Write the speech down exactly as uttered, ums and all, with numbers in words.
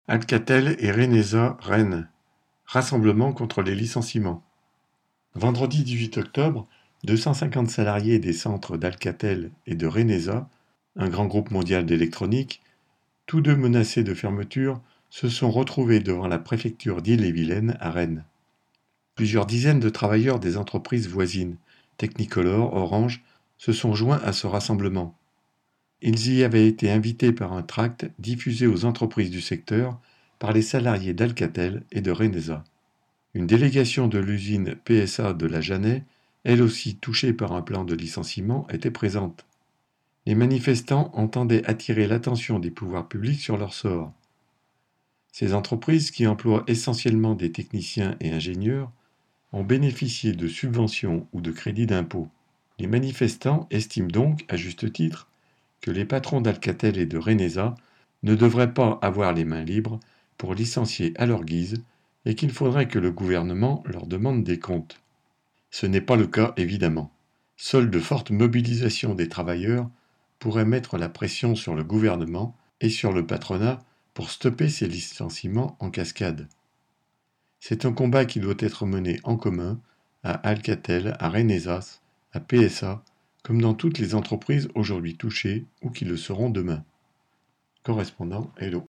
Alcatel et Renesa Rennes. Rassemblement contre les licenciements. Vendredi dix-huit octobre, deux cent cinquante salariés des centres d'Alcatel et de Renesa, un grand groupe mondial d'électronique, tous deux menacés de fermeture, se sont retrouvés devant la préfecture d'Ille-et-Vilaine à Rennes. Plusieurs dizaines de travailleurs des entreprises voisines, Technicolor, Orange, se sont joints à ce rassemblement. Ils y avaient été invités par un tract diffusé aux entreprises du secteur par les salariés d'Alcatel et de Renesa. Une délégation de l'usine P S A de la Jeannet, elle aussi touchée par un plan de licenciement, était présente. Les manifestants entendaient attirer l'attention des pouvoirs publics sur leur sort. Ces entreprises, qui emploient essentiellement des techniciens et ingénieurs, ont bénéficié de subventions ou de crédits d'impôt. Les manifestants estiment donc, à juste titre, que les patrons d'Alcatel et de Renesa ne devraient pas avoir les mains libres pour licencier à leur guise et qu'il faudrait que le gouvernement leur demande des comptes. Ce n'est pas le cas, évidemment. Seule de fortes mobilisations des travailleurs pourraient mettre la pression sur le gouvernement et sur le patronat pour stopper ces licenciements en cascade. C'est un combat qui doit être mené en commun à Alcatel, à Renesa, à P S A, comme dans toutes les entreprises aujourd'hui touchées ou qui le seront demain. Correspondant Hello.